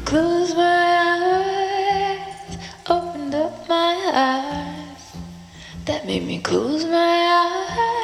close my eyes, opened up my eyes. That made me close my eyes.